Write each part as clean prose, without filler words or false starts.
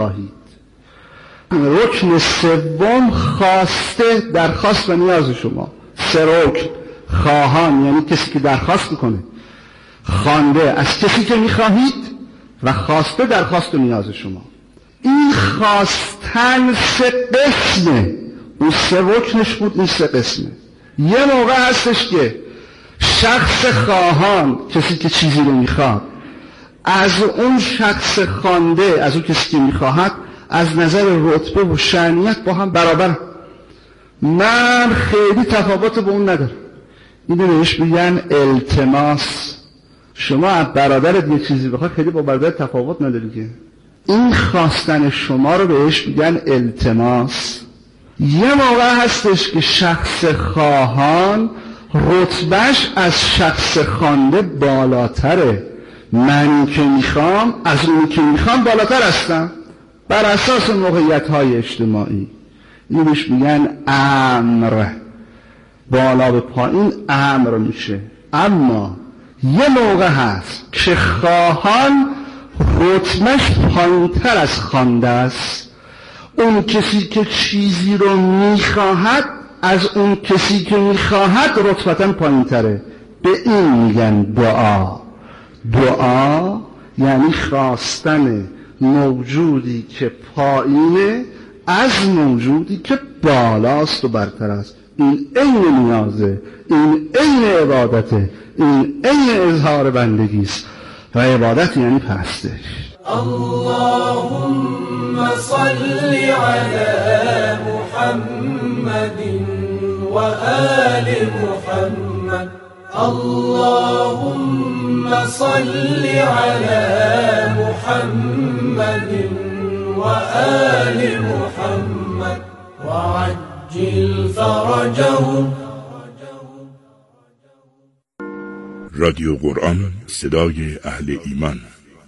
میخواهید. رکن سوم خواسته، درخواست و نیاز شما. 3 رکن: خواهان یعنی کسی که درخواست میکنه، خوانده از کسی که میخواهید، و خواسته درخواست و نیاز شما. این خواستن 3 قسمه. اون 3 رکنش بود، این 3 قسمه. یه موقع هستش که شخص خواهان، کسی که چیزی رو میخواد، از اون شخص خوانده، از اون کسی که میخواهد، از نظر رتبه و شأنیت با هم برابر. من خیلی تفاوت با اون ندارم. اینو بهش میگن التماس. شما از برادرت یه چیزی بخواد، خیلی با برادرت تفاوت نداری که. این خواستن شما رو بهش میگن التماس. یه موقع هستش که شخص خواهان رتبهش از شخص خوانده بالاتره. من که میخوام از اونی که میخوام بالاتر هستم بر اساس موقعیت‌های اجتماعی. اینو بهش میگن امر. بالا به پایین امر میشه. اما یه موقع هست که خواهان رتبهش پایینتر از خوانده است. اون کسی که چیزی رو میخواهد از اون کسی که میخواهد رتبتاً پایینتره. به این میگن دعا. دعا یعنی خواستن موجودی که پایینه از موجودی که بالاست و برتر است. این عین نیازه، این عین عبادته، این عین اظهار بندگیست. و عبادت یعنی پرستش. اللهم صل على محمد و آل محمد. اللهم صل على محمد و آل محمد وعجل فرجهم. رادیو قرآن، صدای اهل ایمان.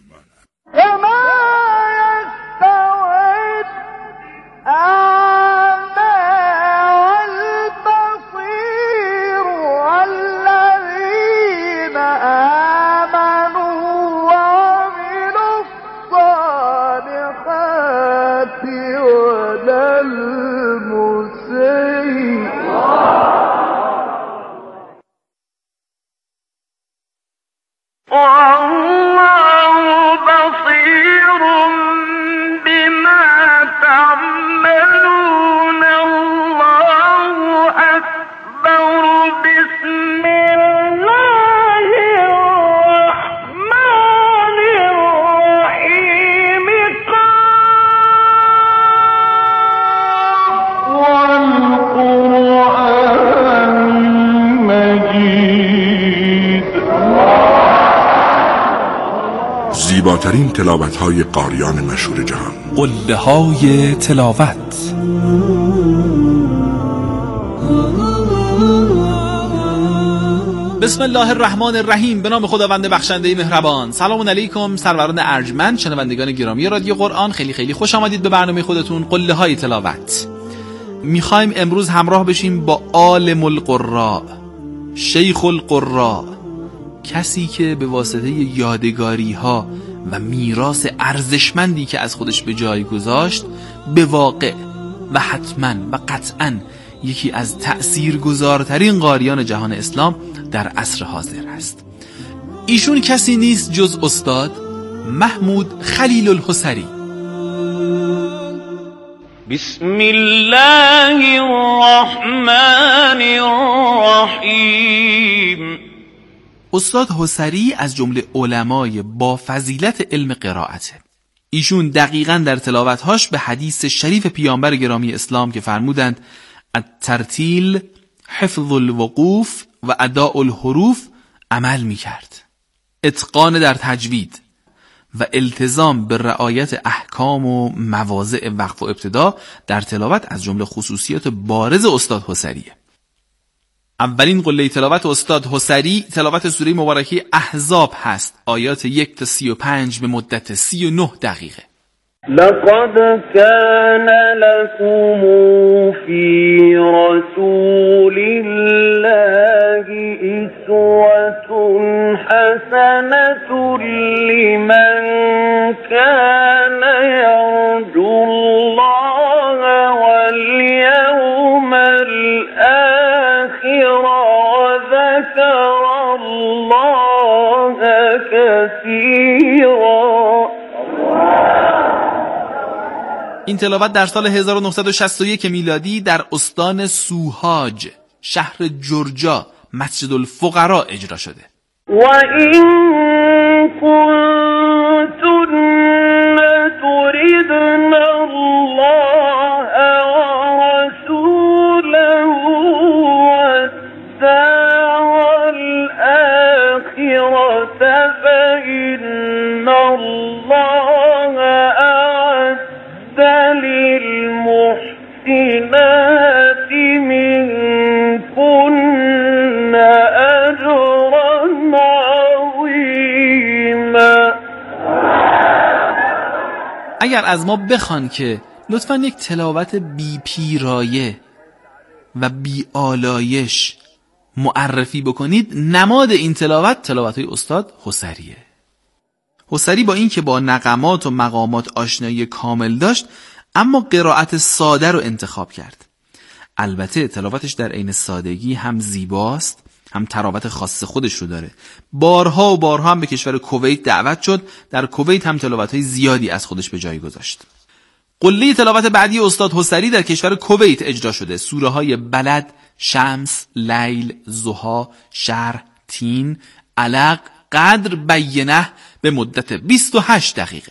زیباترین تلاوت‌های قاریان مشهور جهان. قله‌های تلاوت. بسم الله الرحمن الرحیم. به نام خداوند بخشنده مهربان. سلام علیکم سروران ارجمند، شنوندگان گرامی رادیو قرآن. خیلی خیلی خوش آمدید به برنامه خودتون قله‌های تلاوت. میخوایم امروز همراه بشیم با عالم القراء، شیخ القراء، کسی که به واسطه یادگاری ها و میراث ارزشمندی که از خودش به جای گذاشت به واقع و حتما و قطعا یکی از تأثیرگذارترین قاریان جهان اسلام در عصر حاضر است. ایشون کسی نیست جز استاد محمود خلیل الحصری. بسم الله الرحمن الرحیم. استاد حصری از جمله علمای با فضیلت علم قرائته. ایشون دقیقاً در تلاوت‌هاش به حدیث شریف پیامبر گرامی اسلام که فرمودند الترتیل حفظ الوقوف و اداء الحروف عمل می‌کرد. اتقان در تجوید و التزام به رعایت احکام و مواضع وقف و ابتدا در تلاوت از جمله خصوصیات بارز استاد حصریه. اولین قله تلاوت استاد حصری تلاوت سوره مبارکه احزاب هست، آیات 1 تا 35 به مدت 39 دقیقه. لقد كان لكم في رسول الله اسوة حسنة لمن كان يرجو این تلاوت در سال 1961 میلادی در استان سوهاج شهر جورجیا مسجد الفقرا اجرا شده. و این کنتن تردن الله و رسوله والدار الآخرة فإن الله أعد للمحسنات منكن أجرا عظيما. اگر از ما بخوان که لطفاً یک تلاوت بی پیرایه و بی آلایش معرفی بکنید، نماد این تلاوت‌های استاد حسریه. حسری با این که با نغمات و مقامات آشنایی کامل داشت، اما قرائت ساده رو انتخاب کرد. البته تلاوتش در عین سادگی هم زیباست، هم تراوت خاص خودش رو داره. بارها و بارها هم به کشور کویت دعوت شد. در کویت هم تلاوت‌های زیادی از خودش به جای گذاشت. قله تلاوت بعدی استاد حسری در کشور کویت اجرا شده. سوره های بلد، شمس، لیل، ضحی، شرح، تین، علق، قدر، بینه به مدت 28 دقیقه.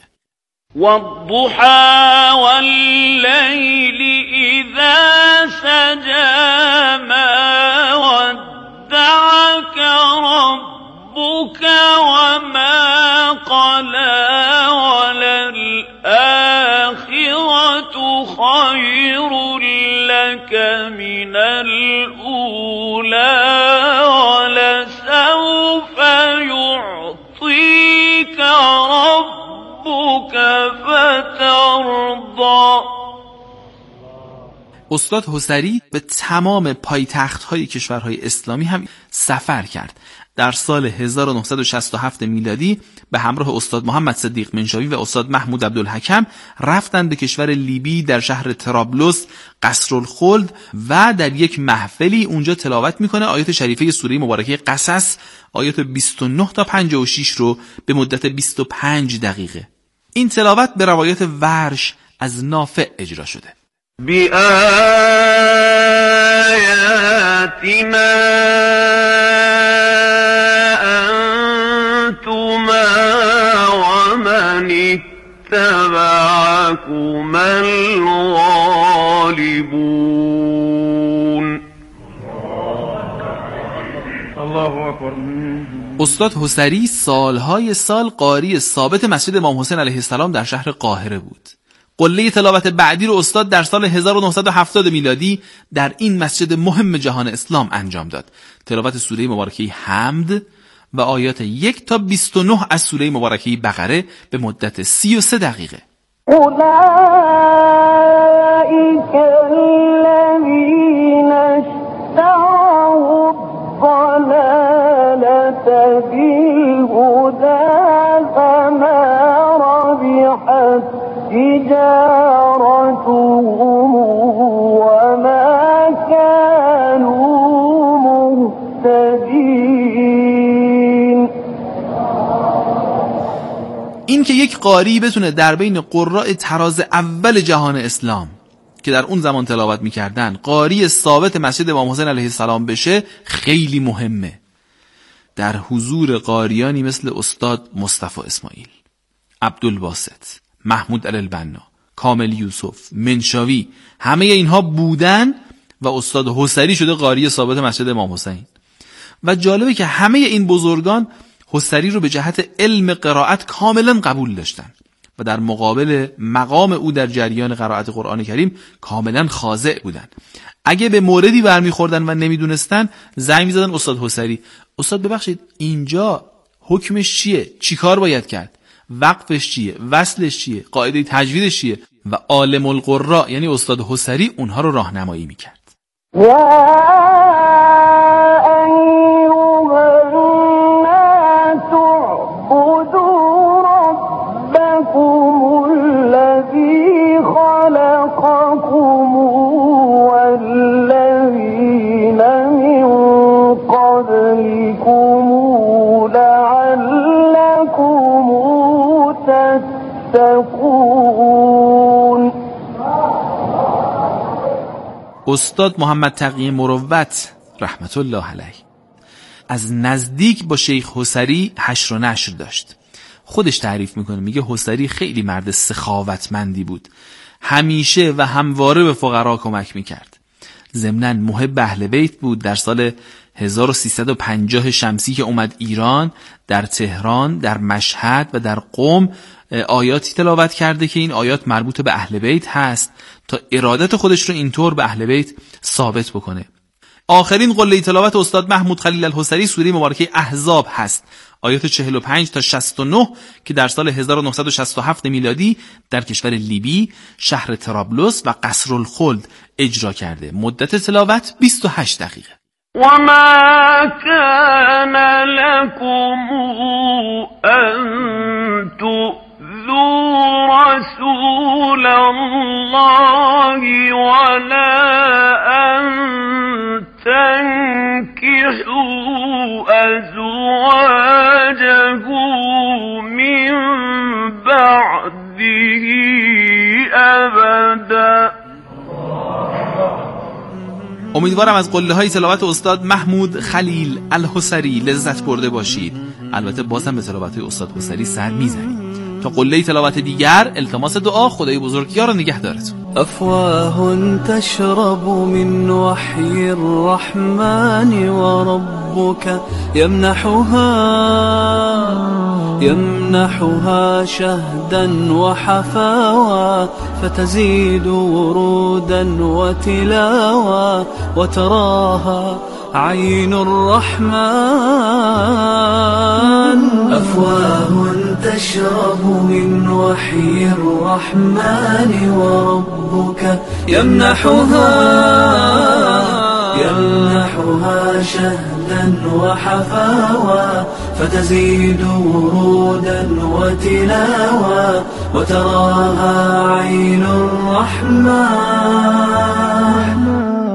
والضحى والليل إذا سجى ما ودعك ربك وما قلى وللآخرة خير لك من الأولى ولسوف يعطيك ربك فترضى. استاد حسری به تمام پایتخت‌های کشورهای اسلامی هم سفر کرد. در سال 1967 میلادی به همراه استاد محمد صدیق منشاوی و استاد محمود عبدالحکم رفتند به کشور لیبی در شهر طرابلس قصرالخلد و در یک محفلی اونجا تلاوت میکنه آیات شریفه سوره مبارکه قصص آیات 29 تا 56 رو به مدت 25 دقیقه. این تلاوت به روایت ورش از نافع اجرا شده. بِآيَاتِنَا أَنْتُمَا وَمَنِ اتَّبَعَكُمَا الْغَالِبُونَ. الله اکبر. استاد حسری سالهای سال قاری ثابت مسجد امام حسین علیه السلام در شهر قاهره بود. قله تلاوت بعدی رو استاد در سال 1970 میلادی در این مسجد مهم جهان اسلام انجام داد. تلاوت سوره مبارکه حمد و آیات 1 تا 29 از سوره مبارکه بقره به مدت 33 دقیقه. أولئك الذين اشتروا الضلالة بالهدى فما ربحت تجارتهم وما كانوا مهتدين. این که یک قاری بتونه در بین قراء طراز اول جهان اسلام که در اون زمان تلاوت میکردن قاری ثابت مسجد امام حسین علیه السلام بشه خیلی مهمه. در حضور قاریانی مثل استاد مصطفی اسماعیل، عبدالباسط، محمود الالبنا، کامل یوسف، منشاوی، همه اینها بودن و استاد حسری شده قاری ثابت مسجد امام حسین. و جالبه که همه این بزرگان حسری رو به جهت علم قرائت کاملا قبول داشتن و در مقابل مقام او در جریان قرائت قرآن کریم کاملا خاضع بودن. اگه به موردی برمیخوردن و نمیدونستن زنگ میزدن استاد حسری، استاد ببخشید اینجا حکمش چیه؟ چی کار باید کرد؟ وقفش چیه؟ وصلش چیه؟ قاعده تجویدش چیه؟ و عالم القراء یعنی استاد حسری اونها رو راهنمایی میکرد. استاد محمد تقی مروت رحمت الله علیه از نزدیک با شیخ حسری حشر و نشر داشت. خودش تعریف میکنه، میگه حسری خیلی مرد سخاوتمندی بود، همیشه و همواره به فقرا کمک میکرد. ضمناً محب اهل بیت بود. در سال 1350 شمسی که اومد ایران، در تهران، در مشهد و در قم آیاتی تلاوت کرده که این آیات مربوط به اهل بیت هست تا ارادت خودش رو اینطور به اهل بیت ثابت بکنه. آخرین قله تلاوت استاد محمود خلیل الحسری سوره مبارکه احزاب هست، آیات 45 تا 69 که در سال 1967 میلادی در کشور لیبی شهر طرابلس و قصر الخلد اجرا کرده. مدت تلاوت 28 دقیقه. وما كان لكم أن تؤذوا رسول الله ولا أن تنكحوا أزواجه من بعده أبدا. امیدوارم از قله های تلاوت استاد محمود خلیل الحسری لذت برده باشید. البته بازم به تلاوت های استاد حسری سر میزنید. تا قله تلاوت دیگر التماس دعا، خدای بزرگوار نگهدارتون. أفواه تشرب من وحي الرحمن وربك يمنحها شهدا وحفاوى فتزيد ورودا وتلاوى وتراها عين الرحمن. أفواه تشرب من وحي الرحمن وربك يمنحها شهدا وحفاوى فتزيد ورودا وتلاوى وتراها عين الرحمن.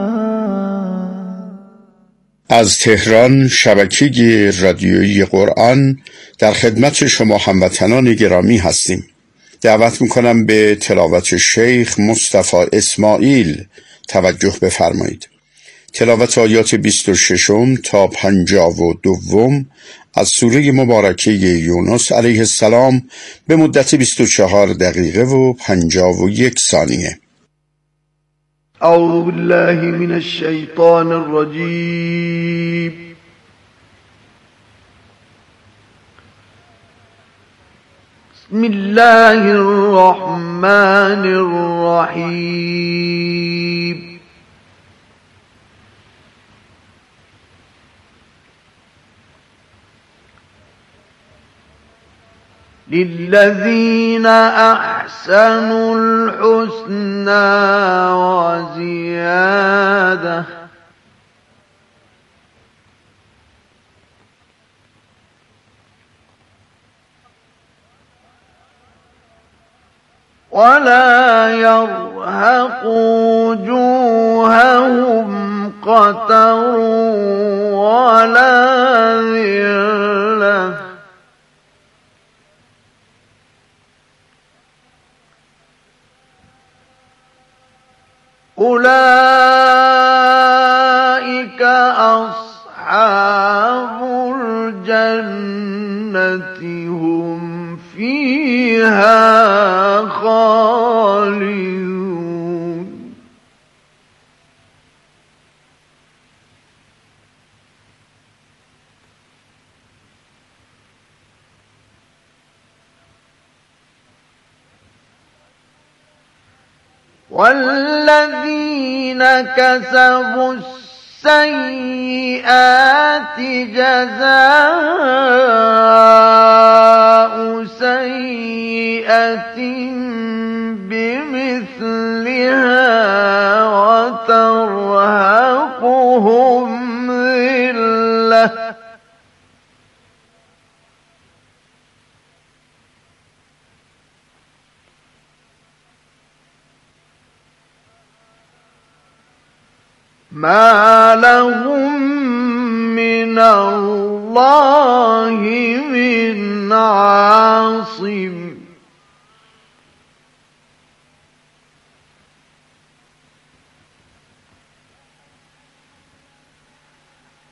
از تهران شبکه رادیویی قرآن در خدمت شما هموطنان گرامی هستیم. دعوت میکنم به تلاوت شیخ مصطفی اسماعیل توجه بفرمایید. تلاوت آیات 26 تا 52 از سوره مبارکه یونس علیه السلام به مدت 24 دقیقه و 51 ثانیه. أعوذ بالله من الشيطان الرجيم. بسم الله الرحمن الرحيم. للذين أحسنوا الحسنى وزيادة ولا يرهق وجوههم قتر ولا ذلة أولئك أصحاب الجنة هم فيها خالدون. والذين كسبوا السيئات جزاء سيئة بمثلها وترهقهم ذلة ما لهم من الله من عاصم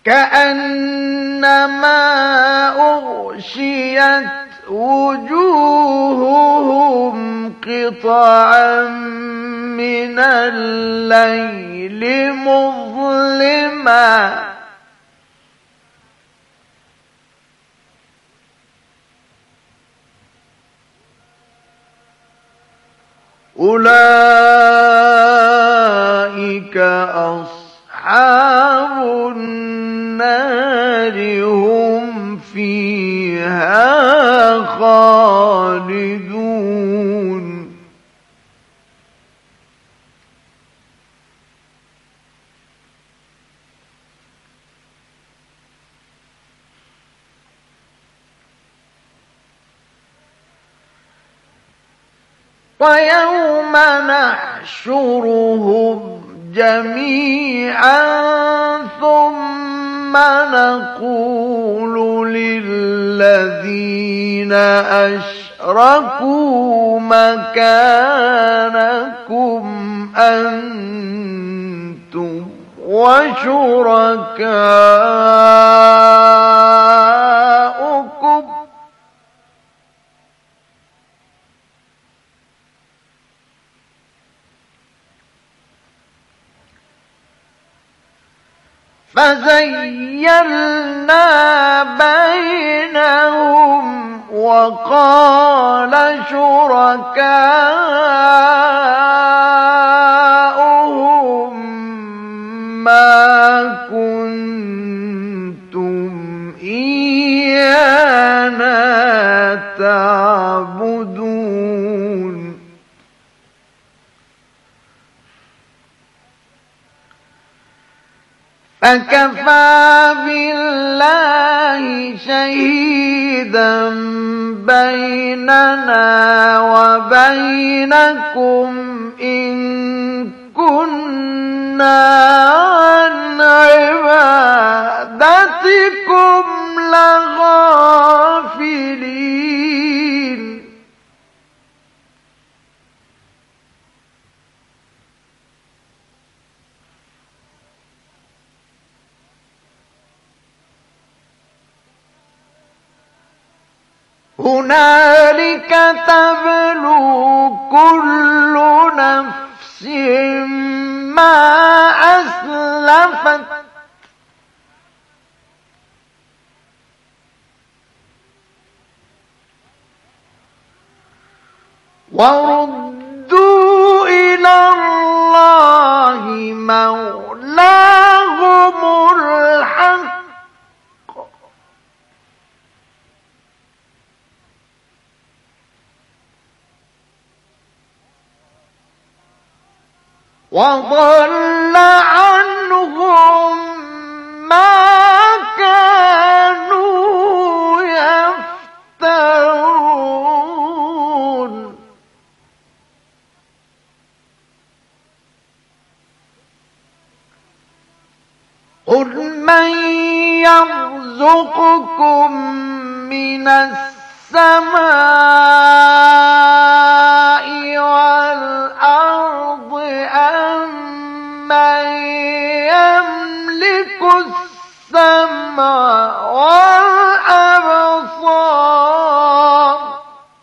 كأنما أغشيت وجوههم قطعا من الليل مظلما أولئك أصحاب النار هم فيها خالدون ويوم نحشرهم جميعا ثم نقول للذين أشركوا مكانكم أنتم وشركاؤكم فزيّلنا بينهم وقال شركاؤهم ما كنتم إيانا تعبدون فكفى بالله شهيدا بيننا وبينكم إن كنا عن عبادتكم لغافلين هنالك تبلو كل نفس ما أسلفت وردوا إلى الله مولاهم الحق وضل عنهم ما كانوا يفترون قل من يرزقكم من السماء والأرض أمن يملك السمع والأبصار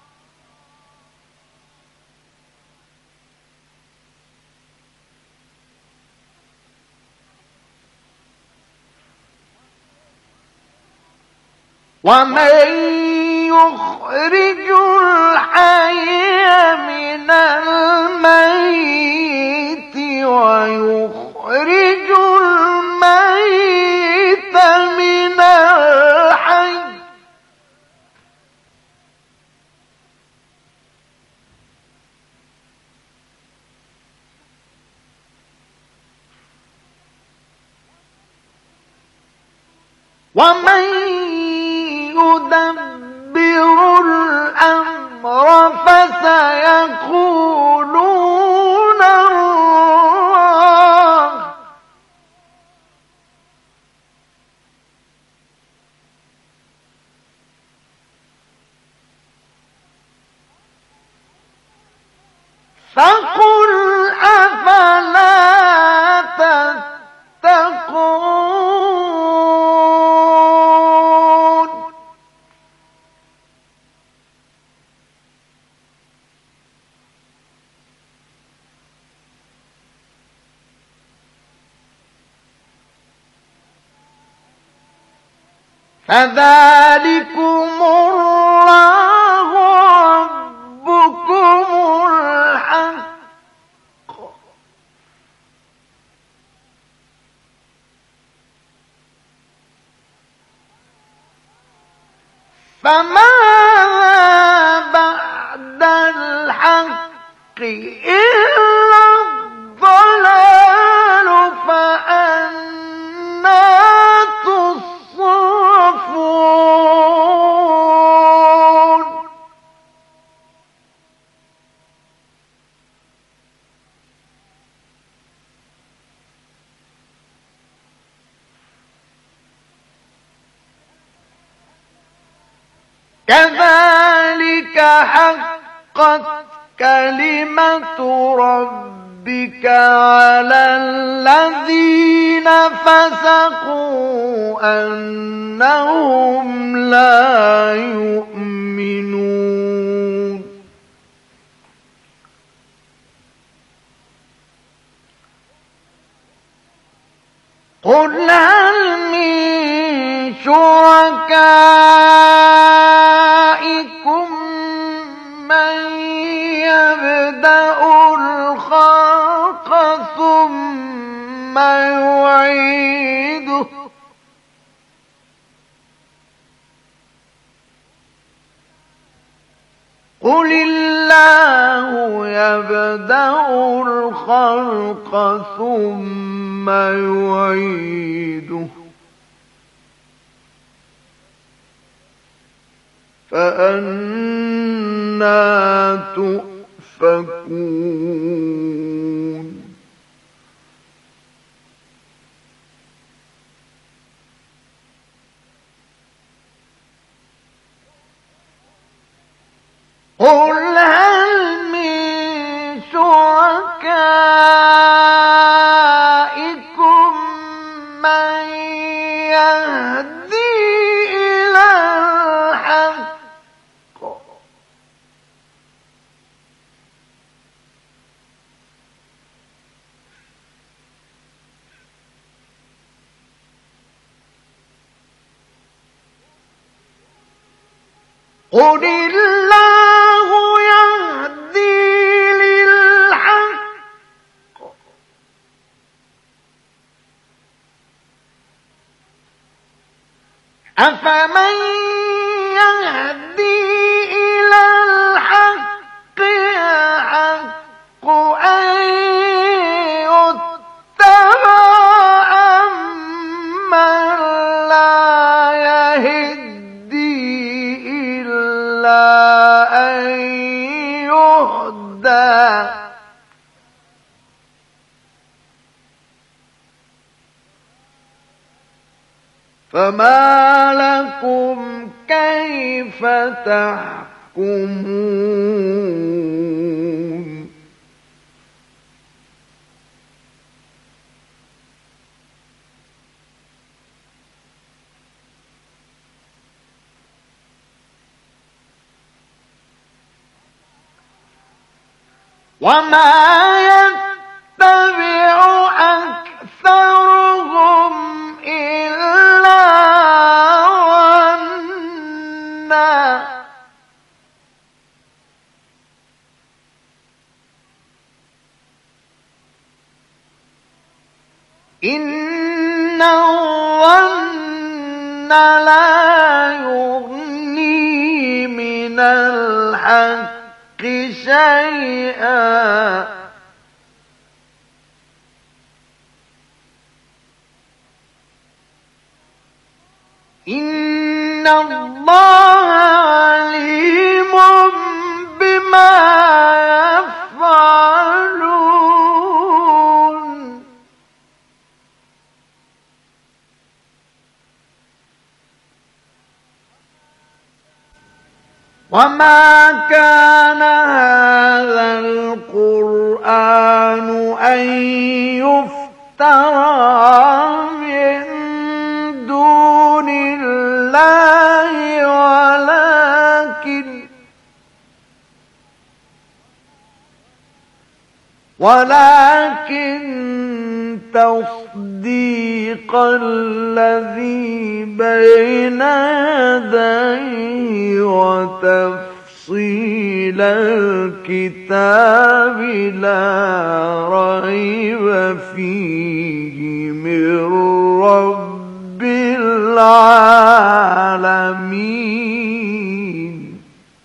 ومن يخرج الحي من الميت ويخرج الميت من الحي ومن يدبر الأمر فسيقولون الله فقل أفلا تتقون فذلكم الله ربكم الحق فماذا بعد الحق إلا الضلال فأنى تصرفون كذلك حقت كلمة ربك على الذين فسقوا أنهم لا يؤمنون قل هل من شركائكم من يبدأ الخلق ثم يعيده قل الله يبدأ الخلق ثم يعيده فأنى تؤفكون قل هل من شركائكم من يهدي إلى الحق قل الله يهدي للحق أفمن يهدي إلى الحق يحق أن يتبع أمن لا يهدي إلا أن يهدى فما لكم كيف تحكمون وما يتبع أكثرهم إلا ظنا إن الظن لا يغني من الحق شيئا إن الله عليم بما يفعلون وما كان هذا القرآن أن يفترى من دون الله ولكن تصديق الذي بين يديه وتفصيل الكتاب لا ريب فيه من رب العالمين.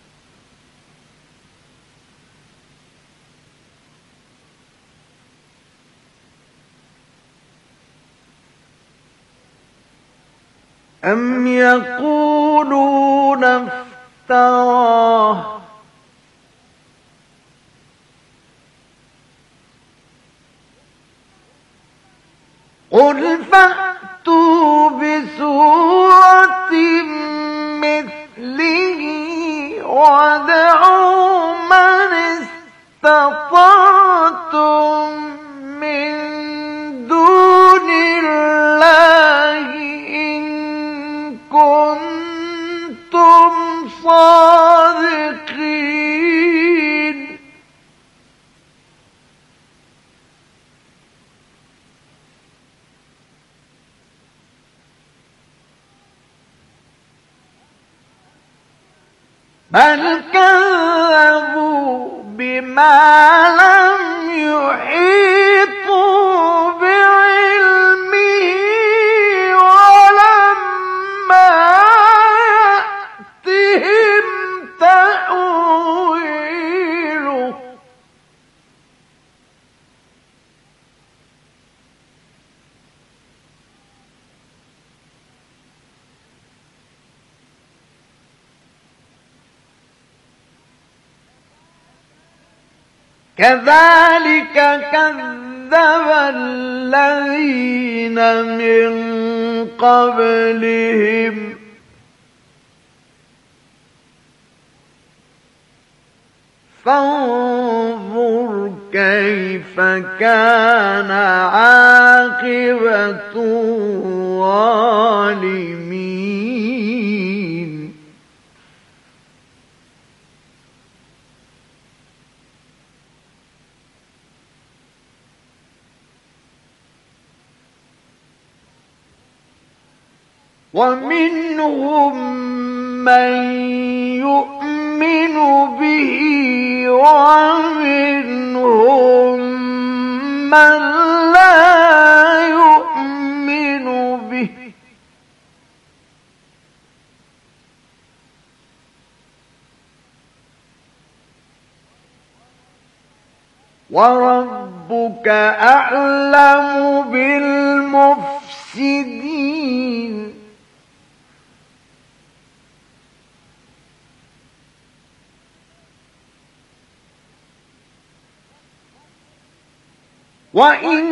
أم يقولون افتراه قل فأتوا بسورة مثله وادعوا من استطعتم من دون الله إن كنتم صادقين. بل كذبوا بما لم يحيطوا بعلمه ولما يأتهم تأويله كذلك كذب الذين من قبلهم فانظر كيف كان عاقبة الظالمين. ومنهم من يؤمن به ومنهم من لا يؤمن به وربك أعلم بالمفسدين. وإن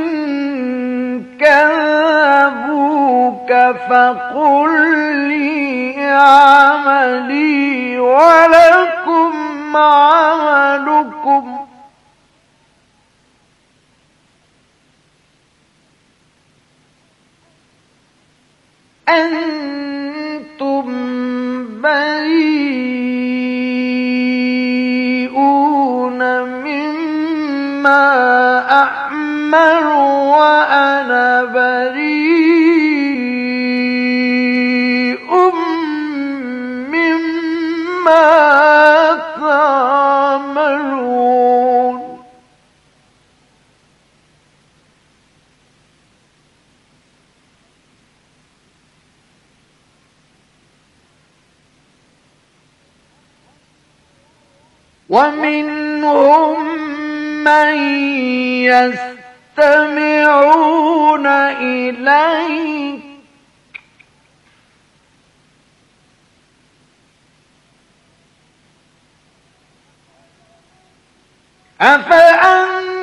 كذبوك فقل لي عملي ولكم عملكم أنتم بريئون مما أعمل وأنا بريء مما تعملون. ومنهم من يستمعون إليك أفأنت